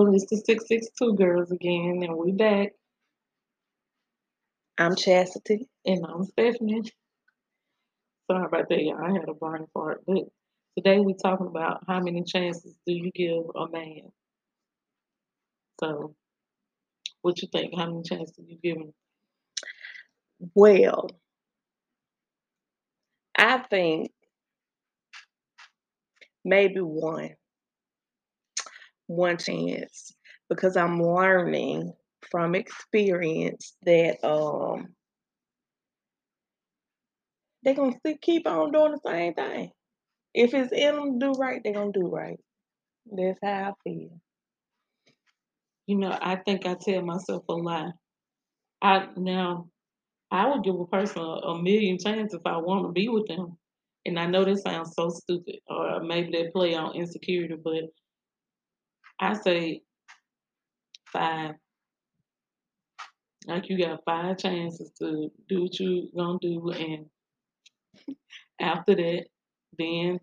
Well, it's the 662 girls again, and we back. I'm Chastity. And I'm Stephanie. Sorry about that, y'all. I had a brain fart. But today we're talking about how many chances do you give a man? So, what you think? How many chances you give him? Well, I think maybe one chance, because I'm learning from experience that they're gonna still keep on doing the same thing. If it's in them to do right, they're gonna do right. That's how I feel. I think I tell myself a lie. Now I would give a person a million chances if I want to be with them. And I know this sounds so stupid, or maybe they play on insecurity, but I say five. Like you got five chances to do what you gonna do, and after that, then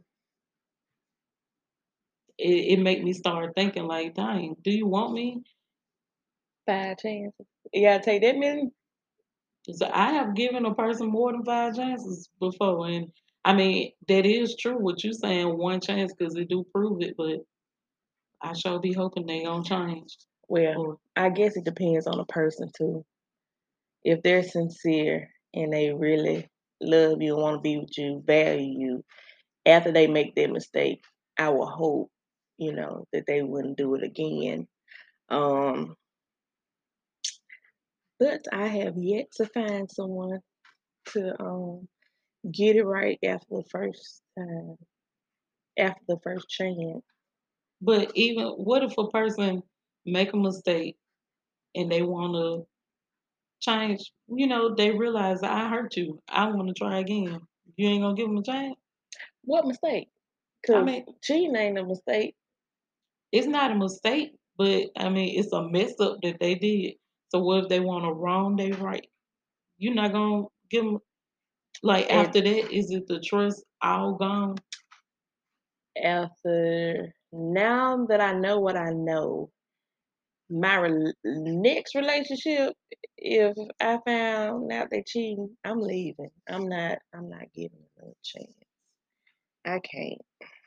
it make me start thinking like, dang, do you want me? 5 chances. You gotta take that many. So I have given a person more than five chances before, and I mean that is true. What you saying, one chance, because they do prove it, but I sure be hoping they gonna change. Well, Or I guess it depends on the person too. If they're sincere and they really love you, want to be with you, value you, after they make their mistake, I will hope, that they wouldn't do it again. Um, but I have yet to find someone to get it right after the first time, after the first chance. but even what if a person make a mistake and they want to change? They realize I hurt you. I want to try again. You ain't gonna give them a chance. What mistake? I Because mean, cheating ain't a mistake. it's not a mistake, but I mean, it's a mess up that they did. So what if they want to wrong they right? You're not gonna give them like And after that. Is it the trust all gone? after now that I know what I know, my next relationship, if I found out they cheating, I'm leaving. I'm not giving them a chance. I can't.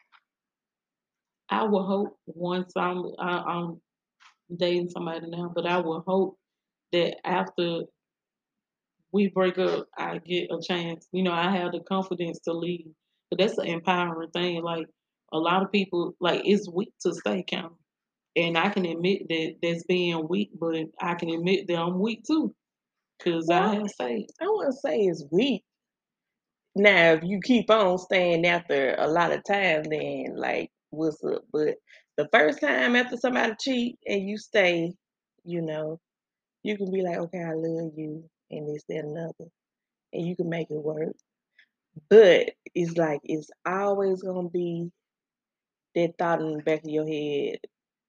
I will hope once I'm dating somebody now, but I will hope that after we break up, I get a chance. I have the confidence to leave. But that's an empowering thing. Like a lot of people, like it's weak to stay count. And I can admit that that's being weak, but I can admit that I'm weak too, cause I Well, have stayed. I wouldn't say it's weak. Now, if you keep on staying after a lot of time, then like, what's up? But the first time after somebody cheat and you stay, you know, you can be like, okay, I love you, and this, that, and another, and you can make it work. But it's like it's always gonna be that thought in the back of your head,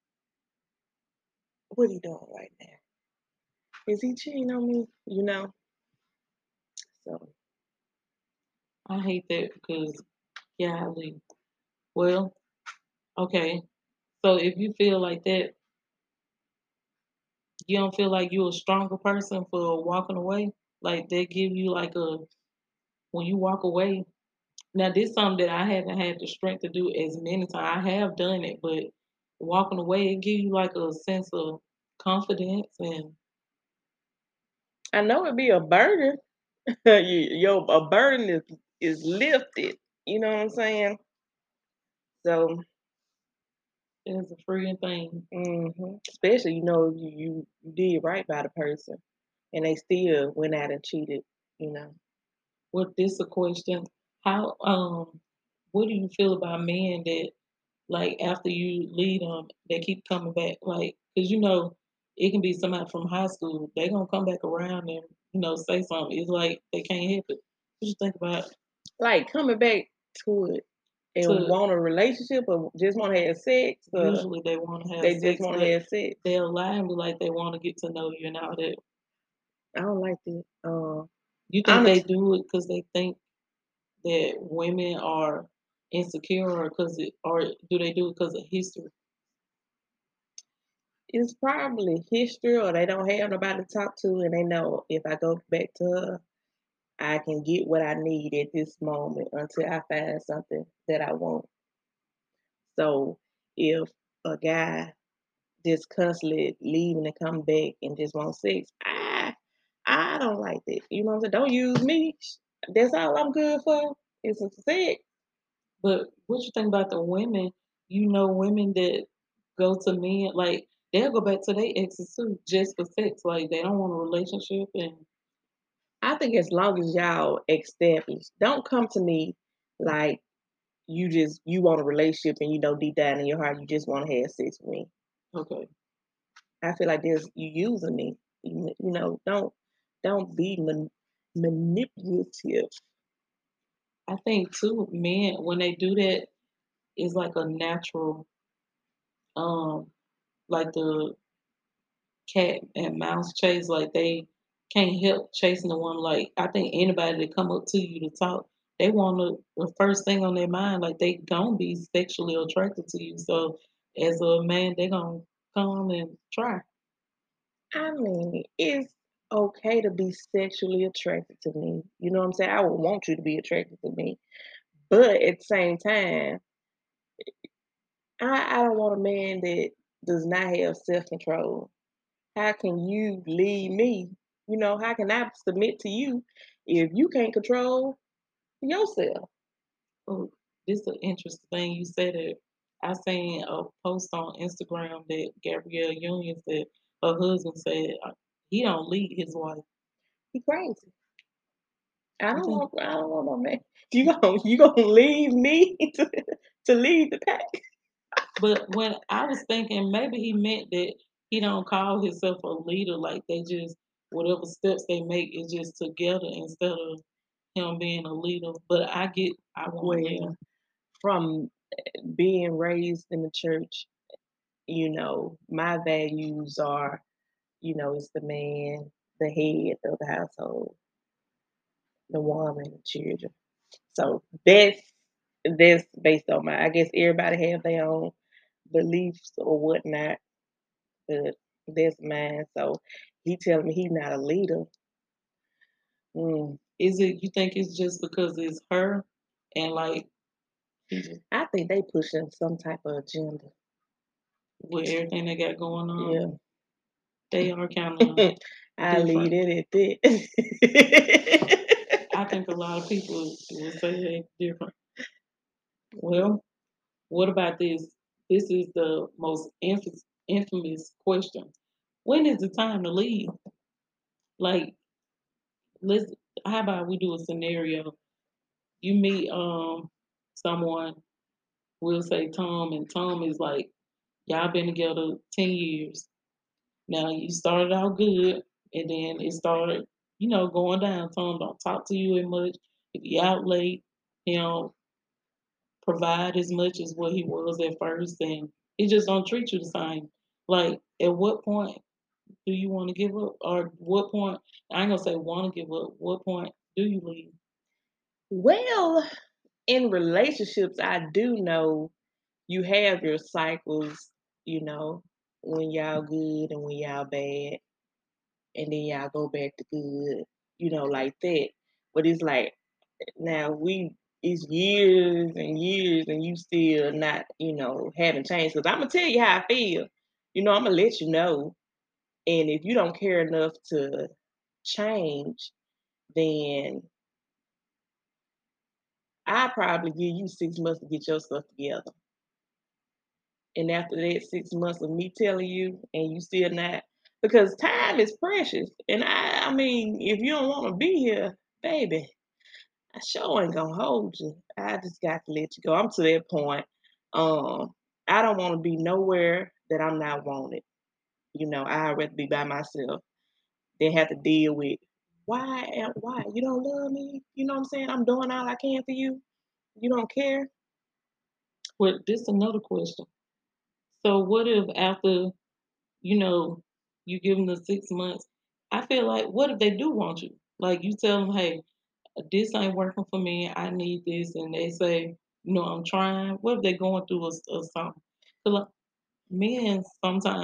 what are you doing right now? Is he cheating on me? So I hate that because golly. Well, okay. So if you feel like that, you don't feel like you're a stronger person for walking away. Like they give you like a when you walk away. Now this is something that I haven't had the strength to do as many times. I have done it, but walking away it gives you like a sense of confidence and I know it'd be a burden. A burden is lifted. You know what I'm saying? So, it's a freeing thing. especially you did right by the person, and they still went out and cheated. You know, With this a question, how what do you feel about men that like after you leave them, they keep coming back? Like, cause it can be somebody from high school. They gonna come back around and say something. It's like they can't help it. What you think about like coming back to it and to want a relationship or just want to have sex, or usually they want to have they just sex, want to but have sex. they'll lie and be like they want to get to know you and all that. I don't like that. You think they Honestly, do it because they think that women are insecure, or do they do it because of history? It's probably history or they don't have nobody to talk to and they know if I go back to her, I can get what I need at this moment until I find something that I want. So if a guy just constantly leaving and come back and just want sex, I don't like that. You know what I'm saying? Don't use me. That's all I'm good for. Is some sex. But what you think about the women? You know, women that go to men like they'll go back to their exes too just for sex. Like they don't want a relationship, and I think as long as y'all established, don't come to me like you want a relationship and you know deep down in your heart you just want to have sex with me. okay. I feel like there's you using me. Don't be manipulative. I think too, men when they do that, it's like a natural, um, like the cat and mouse chase. Like they can't help chasing the one. Like I think anybody that come up to you to talk, they want the first thing on their mind. Like they gonna be sexually attracted to you. So as a man, they gonna come and try. I mean, it's okay to be sexually attracted to me. You know what I'm saying? I would want you to be attracted to me. But at the same time, I don't want a man that does not have self control. How can you lead me? How can I submit to you if you can't control yourself? Oh, this is an interesting thing you said it. I seen a post on Instagram that Gabrielle Union said her husband said he don't lead his wife. He crazy. I I don't think, want I don't want no man. You gonna leave me to lead the pack? but when I was thinking maybe he meant that he don't call himself a leader, like they just whatever steps they make is just together instead of him being a leader. But I want a leader. Well, from being raised in the church, my values are, it's the man, the head of the household, the woman, the children. So that's based on my. I guess everybody have their own beliefs or whatnot, but that's mine. So he telling me he's not a leader. Mm, Is it you think it's just because it's her and like he just I think they pushing some type of agenda. with everything they got going on, Yeah, they are kind of I leave different. it at that. I think a lot of people will say they different. Well, what about this? This is the most infamous question. When is the time to leave? Like, let's. How about we do a scenario? You meet someone. We'll say Tom, and Tom is like, y'all been together 10 years. Now you started out good, and then it started, going down. Tom don't talk to you as much. If you out late, he don't provide as much as what he was at first, and he just don't treat you the same. Like, at what point do you want to give up, or what point? I ain't gonna say want to give up. What point do you leave? Well, in relationships, I do know you have your cycles, you know, when y'all good and when y'all bad, and then y'all go back to good, like that. But it's like now it's years and years and you still not, haven't changed. Because I'm gonna tell you how I feel. I'm gonna let you know. And if you don't care enough to change, then I probably give you 6 months to get your stuff together. And after that 6 months of me telling you and you still not, because time is precious. And I mean, if you don't want to be here, baby, I sure ain't gonna hold you. I just got to let you go. I'm to that point. Um, I don't want to be nowhere that I'm not wanted. I'd rather be by myself than have to deal with why you don't love me. You know what I'm saying? I'm doing all I can for you. You don't care. Well, this another question. So what if after you know you give them the 6 months? I feel like what if they do want you? Like you tell them, hey, this ain't working for me. I need this, and they say, I'm trying. What if they're going through a something? 'Cause, like, men sometimes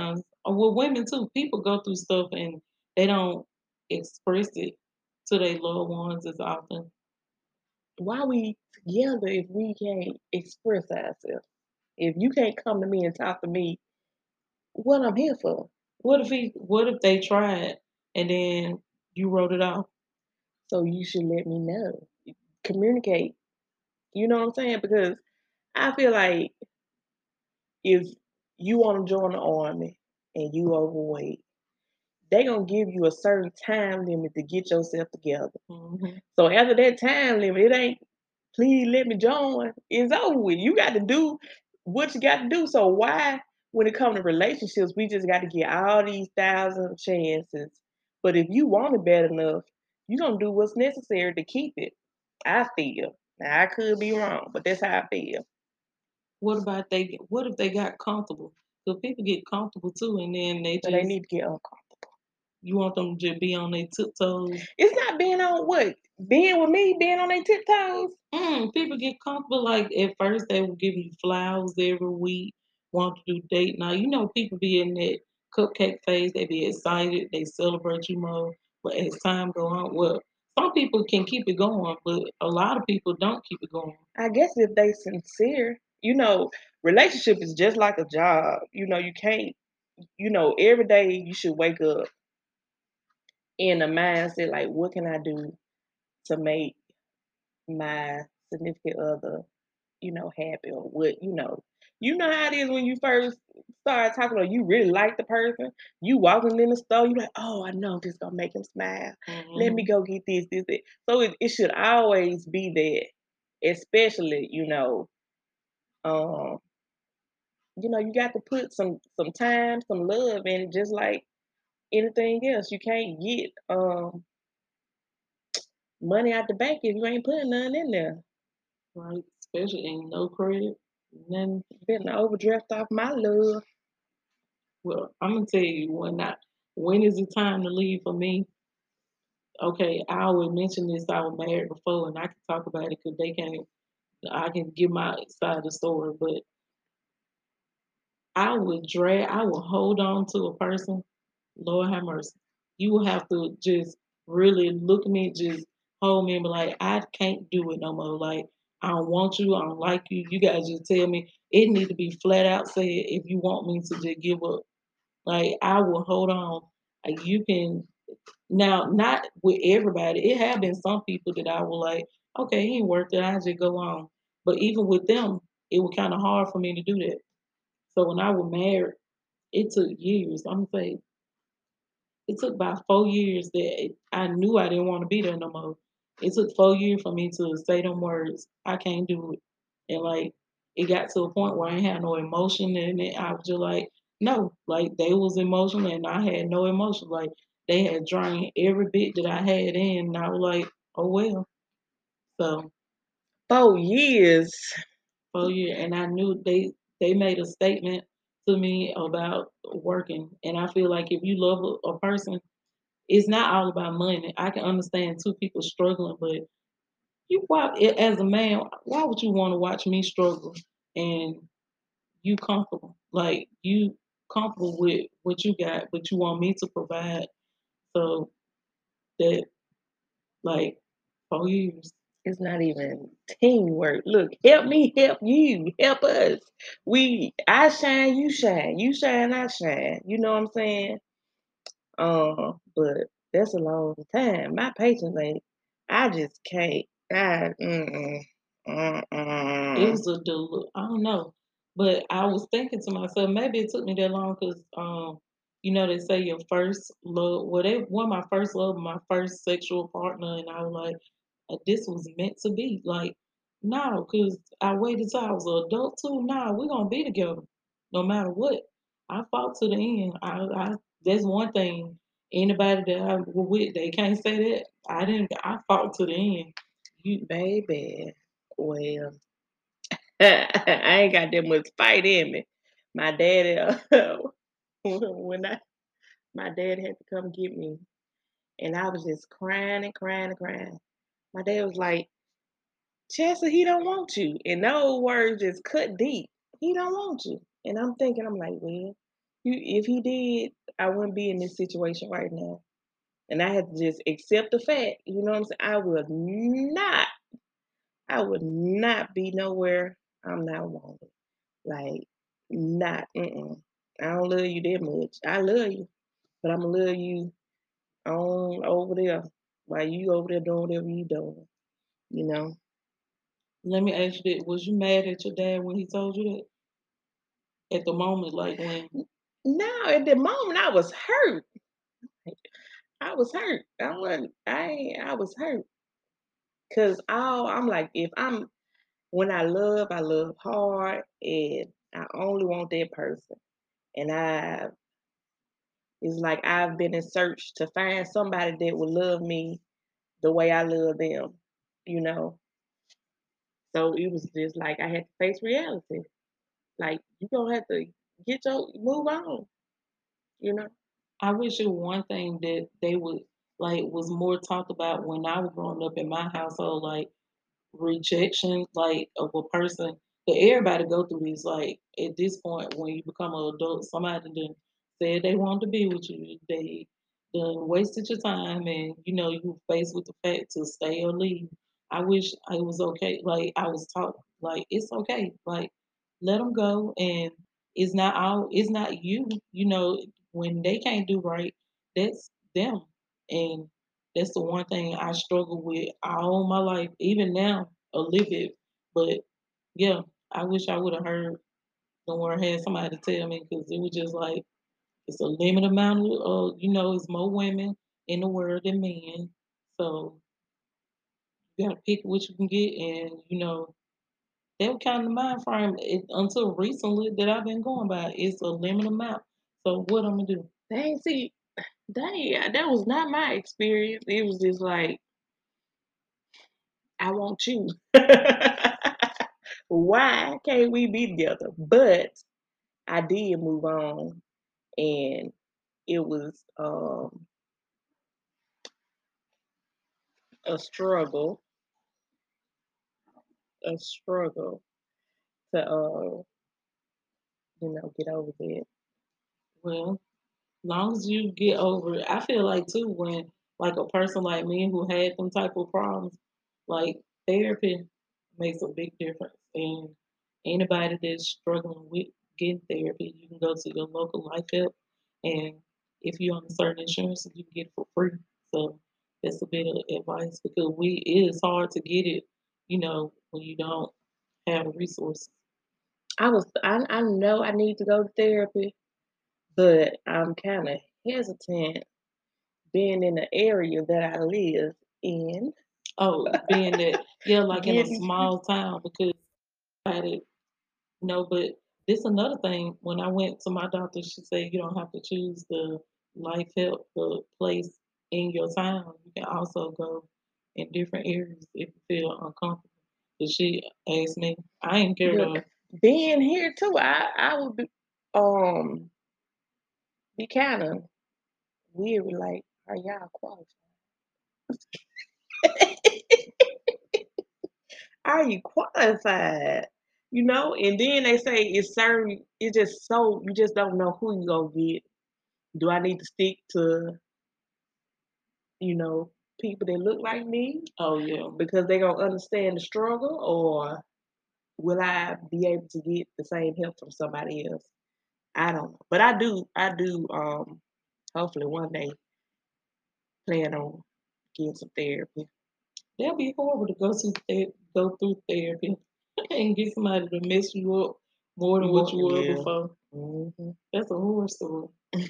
Well, women too. People go through stuff and they don't express it to their loved ones as often. Why we together if we can't express ourselves? If you can't come to me and talk to me, what I'm here for? What if they tried and then you wrote it off? So you should let me know. Communicate. You know what I'm saying? Because I feel like if you want to join the army and you overweight, they gonna give you a certain time limit to get yourself together. Mhm. So after that time limit, it ain't please let me join. It's over with. You got to do what you got to do. So why, when it comes to relationships, we just got to get all these thousand chances. But if you want it bad enough, you gonna do what's necessary to keep it. I feel. Now I could be wrong, but that's how I feel. What if they got comfortable? Because people get comfortable too, and then they So they just need to get uncomfortable. you want them to just be on their tiptoes. It's not being on what? Being with me, being on their tiptoes. People get comfortable. Like at first, they will give you flowers every week, want to do date night. You know, people be in that cupcake phase. They be excited. They celebrate you more. But as time go on, well, some people can keep it going, but a lot of people don't keep it going. I guess if they sincere, relationship is just like a job. You can't, every day you should wake up in a mindset like, what can I do to make my significant other, happy or what, You know how it is when you first start talking or you really like the person, you walking in the store, you like, oh, I know this gonna make him smile. Let me Hmm. go get this, that. So it should always be that, especially, um, you got to put some time, some love in it, just like anything else. You can't get money out the bank if you ain't putting none in there. Right? Especially ain't no credit. Then, Been overdraft off my love. well, I'm gonna tell you when is the time to leave for me? Okay, I always mention this. I was married before, and I can talk about it because they can't. I can give my side of the story, but I would hold on to a person. Lord have mercy. You will have to just really look at me, just hold me and be like, I can't do it no more. Like, I don't want you. I don't like you. You guys just tell me. It need to be flat out said if you want me to just give up. Like, I will hold on. You can now, not with everybody. It have been some people that I will like, okay, he ain't worth it. I just go on. But even with them, it was kind of hard for me to do that. So when I was married, it took years. I'm gonna say it took about 4 years that I knew I didn't want to be there no more. It took 4 years for me to say them words. I can't do it, and like it got to a point where I ain't had no emotion in it. I was just like, no, like they was emotional and I had no emotion. Like they had drained every bit that I had in, and I was like, oh well. So 4 years. 4 years, and I knew they made a statement to me about working, and I feel like if you love a person, it's not all about money. I can understand two people struggling, but as a man, why would you want to watch me struggle and you comfortable? Like you comfortable with what you got, but you want me to provide. So that like 4 years. It's not even teamwork. Look, help me, help you, help us. I shine, you shine. You shine, I shine. You know what I'm saying? But that's a long time. My patience ain't. I just can't. I It mm-mm. was I don't know, but I was thinking to myself, maybe it took me that long because, they say your first love. Well, they one of my first love, my first sexual partner, and I was like, this was meant to be. Like, no, because I waited till I was an adult too. Nah, we're gonna be together, no matter what. I fought to the end. That's one thing. Anybody that I was with, they can't say that. I didn't. I fought to the end. You Baby. Well, I ain't got that much fight in me. My daddy, when my dad had to come get me, and I was just crying and crying and crying. My dad was like, Chester, he don't want you. And those words just cut deep. He don't want you. And I'm thinking, I'm like, well, if he did, I wouldn't be in this situation right now. And I had to just accept the fact, you know what I'm saying? I would not be nowhere I'm not wanted. Like, not, I don't love you that much. I love you, but I'm gonna love you on over there while you over there doing whatever you doing, you know? Let me ask you that. Was you mad at your dad when he told you that? At the moment, like when Now, at the moment, I was hurt. I was hurt. I wasn't, I was hurt. Cause I'm like, if I'm when I love hard, and I only want that person. And it's like I've been in search to find somebody that will love me the way I love them, you know. So it was just like I had to face reality. Like you gonna have to get your move on, you know. I wish it was one thing that they would like was more talked about when I was growing up in my household, like rejection, like of a person. But everybody go through this. Like at this point, when you become an adult, somebody done said they wanted to be with you. They done wasted your time, and you faced with the fact to stay or leave. I wish I was okay. Like I was taught, like it's okay. Like let them go, and it's not all. It's not you. When they can't do right, that's them, and that's the one thing I struggle with all my life, even now a little bit. But yeah, I wish I would have heard or had somebody to tell me because it was just like it's a limited amount it's more women in the world than men. So you gotta pick what you can get, and that was kind of the mind frame until recently that I've been going by. It's a limited amount. So what I'm gonna do? Dang, see, dang, that was not my experience. It was just like I want you. Why can't we be together? But I did move on, and it was a struggle, a struggle to get over that. Well, long as you get over it, I feel like too when like a person like me who had them type of problems, like therapy makes a big difference. And anybody that's struggling with getting therapy, you can go to your local life help, and if you're on a certain insurance, you can get it for free. So that's a bit of advice because it is hard to get it, when you don't have the resources. I know I need to go to therapy, but I'm kind of hesitant being in the area that I live in. Oh, being that yeah, like in a Getting small town because I did no, but this another thing. When I went to my doctor, she said you don't have to choose the life help the place in your town. You can also go in different areas if you feel uncomfortable. But she asked me, I ain't care but to. being here too, I would be kind of weird. Like, are y'all qualified? Are you qualified? And then they say it's certain. It's just so you just don't know who you gonna get. Do I need to stick to people that look like me Oh yeah, because they gonna understand the struggle, or will I be able to get the same help from somebody else? I don't know, but I do. Hopefully one day plan on getting some therapy. that'd be horrible to go through therapy and get somebody to mess you up more than what More, you were yeah. before. Hmm. That's a horror story.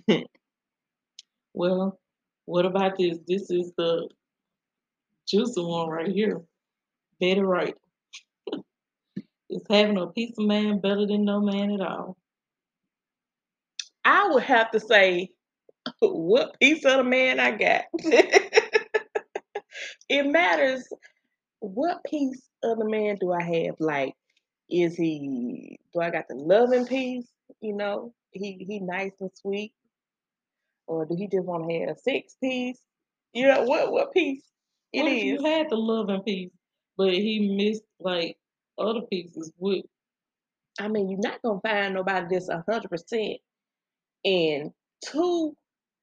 Well, what about this? This is the juicy one right here. Betty Wright. Is having a piece of man better than no man at all? I would have to say what piece of the man I got. It matters what piece of the man do I have. Like, do I got the loving piece? He nice and sweet, or do he just want to have a sex piece? What piece it What if you is. had the loving piece, but he missed like other pieces? Would I mean, you're not gonna find nobody that's 100% And two,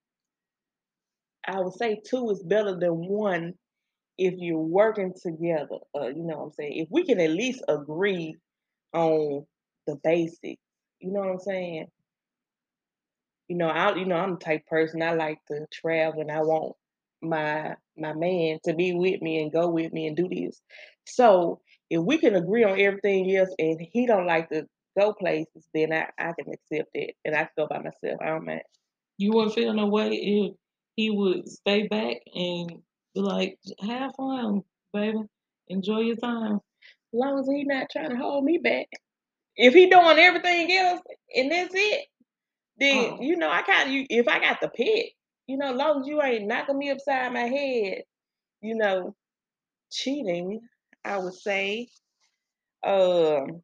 I would say two is better than one if you're working together. You know what I'm saying? If we can at least agree on the basics, you know what I'm saying? I'm the type of person I like to travel and I want my man to be with me and go with me and do this. So if we can agree on everything else and he don't like to go places, then I can accept it and I can go by myself. I don't mind. You wouldn't feel no way if he would stay back and be like, "Have fun, baby. Enjoy your time." As long as he not trying to hold me back. If he doing everything else and that's it, then Oh, I kind of if I got the pick, as long as you ain't knocking me upside my head, you know, cheating, I would say. Um,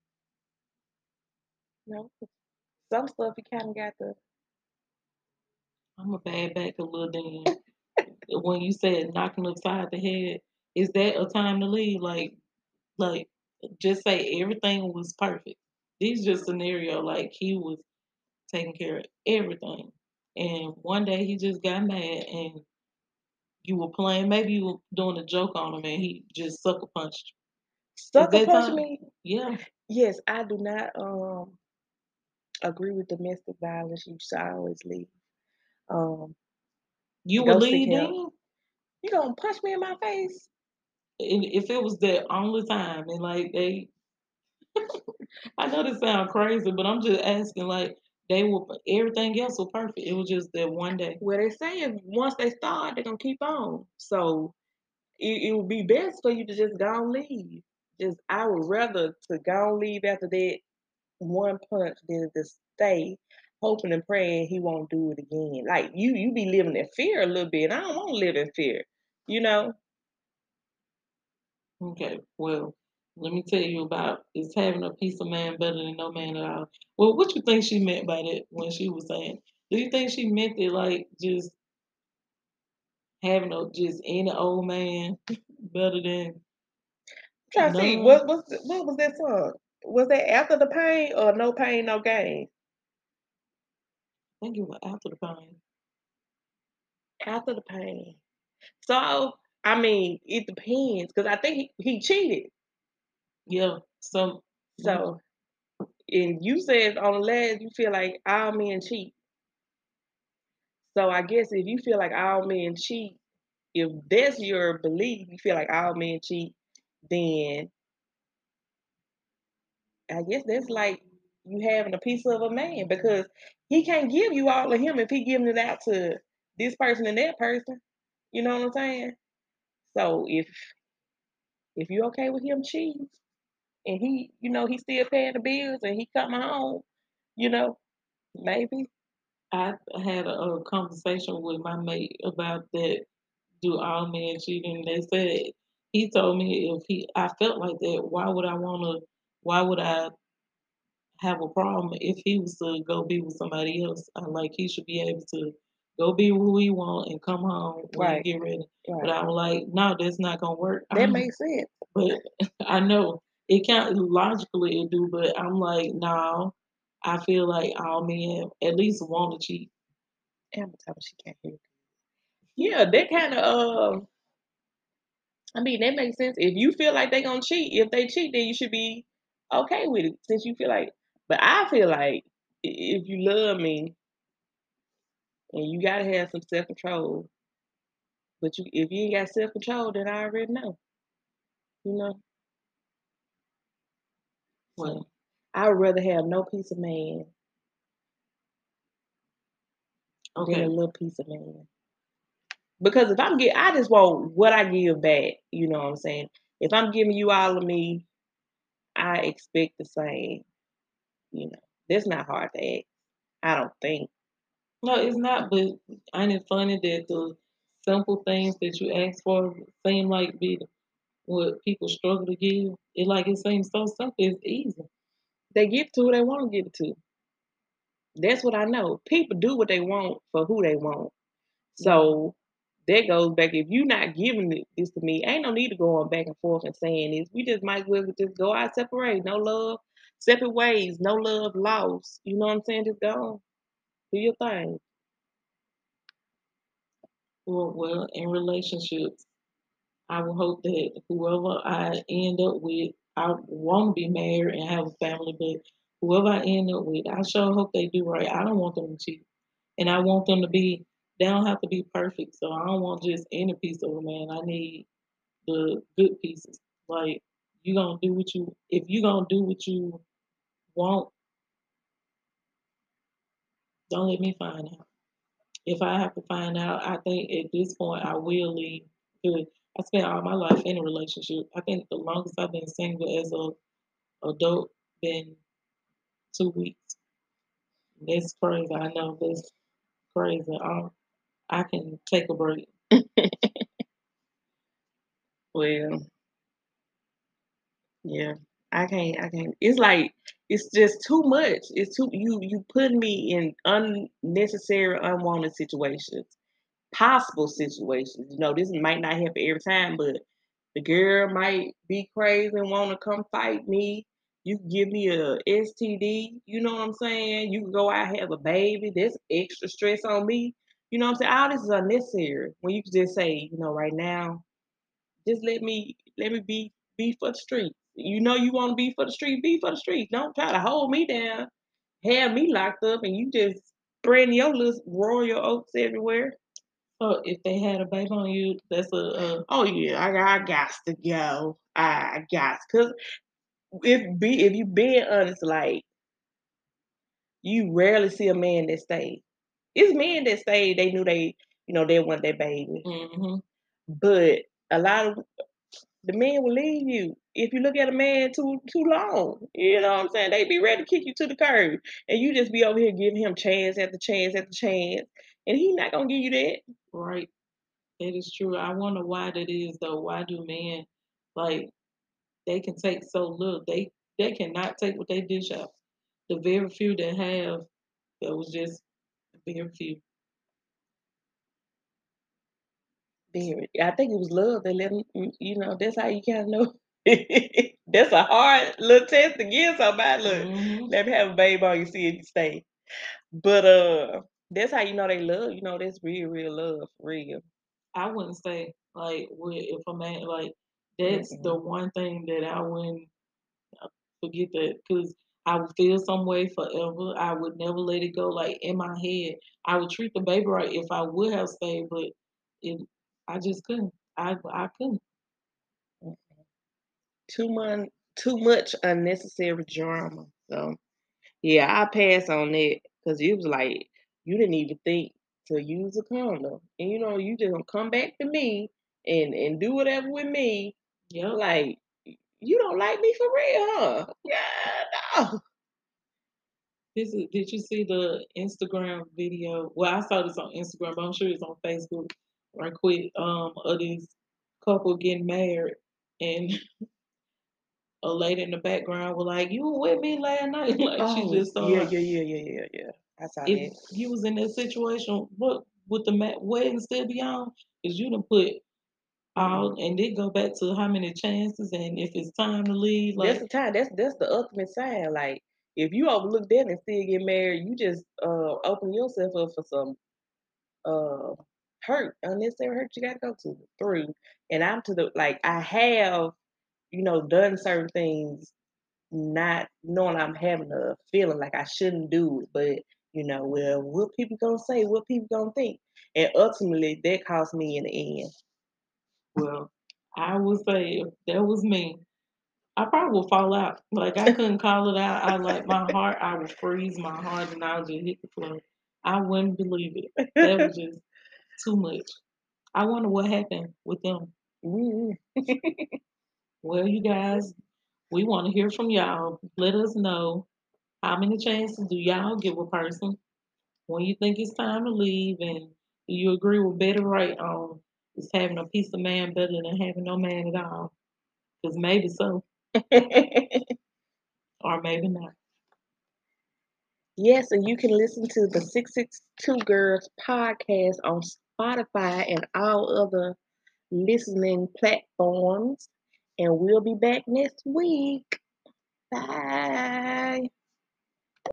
no, some stuff you kind of got to. I'm a bad back a little then. When you said knocking upside the head, is that a time to leave? Like, just say everything was perfect. These just scenario like he was taking care of everything, and one day he just got mad, and you were playing. Maybe you were doing a joke on him, and he just sucker punched you. Is Sucker that punch time? me? Yeah, Yes, I do not agree with domestic violence. You should always leave. Um, you would go seek leave help. then. You gonna punch me in my face? And if it was the only time, and like I know this sound crazy, but I'm just asking. Like they were, everything else was perfect. It was just that one day. Well, they say if once they start, they're gonna keep on. So it would be best for you to just go and leave. Just I would rather to go and leave after that one punch than to stay hoping and praying he won't do it again. Like you be living in fear a little bit. I don't want to live in fear, you know. Okay, well, let me tell you about is having a piece of man better than no man at all. Well, what you think she meant by that when she was saying? Do you think she meant it like just having a just any old man better than Trying to see none? what was that song? Was that after the pain or no pain, no gain? I think it was after the pain. After the pain. So I mean, it depends because I think he cheated. Yeah. So mm, So and you said on the last you feel like all men cheat. So I guess if you feel like all men cheat, if that's your belief, you feel like all men cheat, then I guess that's like you having a piece of a man because he can't give you all of him if he giving it out to this person and that person. You know what I'm saying? So if you okay with him cheating and he still paying the bills and he coming home, you know, maybe. I had a conversation with my mate about that. Do all men cheat? And they said he told me if I felt like that, why would I want to? Why would I have a problem if he was to go be with somebody else? Like he should be able to go be with who he want and come home when he Right, get ready. But right. I was like, no, that's not gonna work. That makes sense. But I know it can't logically it do, but I'm like, no. I feel like all men at least want to cheat. Amber told me she can't hear. Yeah, that kind of I mean, that makes sense. If you feel like they gonna cheat, if they cheat, then you should be okay with it since you feel like. But I feel like if you love me and you gotta have some self control, but if you ain't got self control, then I already know, you know. So Well, I would rather have no piece of man than a okay. little piece of man. Because if I just want what I give back. You know what I'm saying? If I'm giving you all of me, I expect the same. You know, that's not hard to ask. I don't think. No, it's not, but ain't it funny that the simple things that you ask for seem like be what people struggle to give? It seems so simple, it's easy. They give to who they want to give it to. That's what I know. People do what they want for who they want. Yeah. So that goes back. If you not giving this to me, ain't no need to go on back and forth and saying this. We just might as well just go out separate. No love, separate ways. No love lost. You know what I'm saying? Just go. Do your thing. Well, in relationships, I would hope that whoever I end up with, I want to be married and have a family, but whoever I end up with, I sure hope they do right. I don't want them to cheat. And I want them to be, they don't have to be perfect. So I don't want just any piece of a man. I need the good pieces. Like, you gonna do what you, if you gonna do what you want, don't let me find out. If I have to find out, I think at this point I will leave. Because I spent all my life in a relationship. I think the longest I've been single as a adult been 2 weeks. That's crazy. I know that's crazy. I can take a break. Well, yeah. I can't. It's like it's just too much. It's too you put me in unnecessary, unwanted situations, possible situations. This might not happen every time, but the girl might be crazy and want to come fight me. You can give me a STD. You know what I'm saying? You can go out and have a baby. There's extra stress on me. You know what I'm saying? All this is unnecessary. When you can just say, right now, just let me be for the streets. You want to be for the street, be for the streets. Don't try to hold me down, have me locked up, and you just spreading your little royal oats everywhere. So if they had a baby on you, that's a Oh yeah, I got to go. I got because if you being honest, like you rarely see a man that stay. It's men that stay. They knew they want their baby, hmm but a lot of the men will leave you if you look at a man too long. You know what I'm saying? They be ready to kick you to the curb, and you just be over here giving him chance after chance after chance, and he not gonna give you that. right. That is true. I wonder why that is though. Why do men like they can take so little? They cannot take what they dish out. The very few that have, that was just very few. Very. I think it was love that let him. That's how you kind of know. That's a hard little test to give somebody. Look, hmm let me have a baby on you, see if you stay. But that's how you know they love. That's real, real love, for real. I wouldn't say like if a man like that's the Mm-mm. one thing that I wouldn't forget that because I would feel some way forever. I would never let it go. Like in my head, I would treat the baby right if I would have stayed, but it, I just couldn't. I couldn't. Too much unnecessary drama. So yeah, I pass on that because it was like you didn't even think to use a condom, and you just gonna come back to me and do whatever with me. Yep. Like you don't like me for real, huh? Yeah, no. Did you see the Instagram video? Well, I saw this on Instagram, but I'm sure it's on Facebook right quick. Of this couple getting married and a lady in the background was like, "You were with me last night." Like she Oh just yeah, started. yeah, yeah, yeah, yeah, yeah. I saw If that. you was in that situation, what would the wedding still be on? Because you done put all, Mm-mm. and it go back to how many chances, and if it's time to leave, That's like the time. That's the ultimate sign. Like if you overlook that and still get married, you just open yourself up for some uh hurt, unnecessary hurt you gotta go through. And I'm to the like I have, done certain things not knowing I'm having a feeling like I shouldn't do it, but well, what people gonna say, what people gonna think. And ultimately that cost me in the end. well, I would say if that was me, I probably would fall out. Like I couldn't call it out. I like my heart, I would freeze my heart and I would just hit the floor. I wouldn't believe it. That was just too much. I wonder what happened with them. Mm. Well, you guys, we want to hear from y'all. Let us know how many chances do y'all give a person when you think it's time to leave, and do you agree with Betty Wright on is having a piece of man better than having no man at all? Because maybe so, or maybe not. Yes, and you can listen to the 662 Girls podcast on Spotify and all other listening platforms. And we'll be back next week. Bye.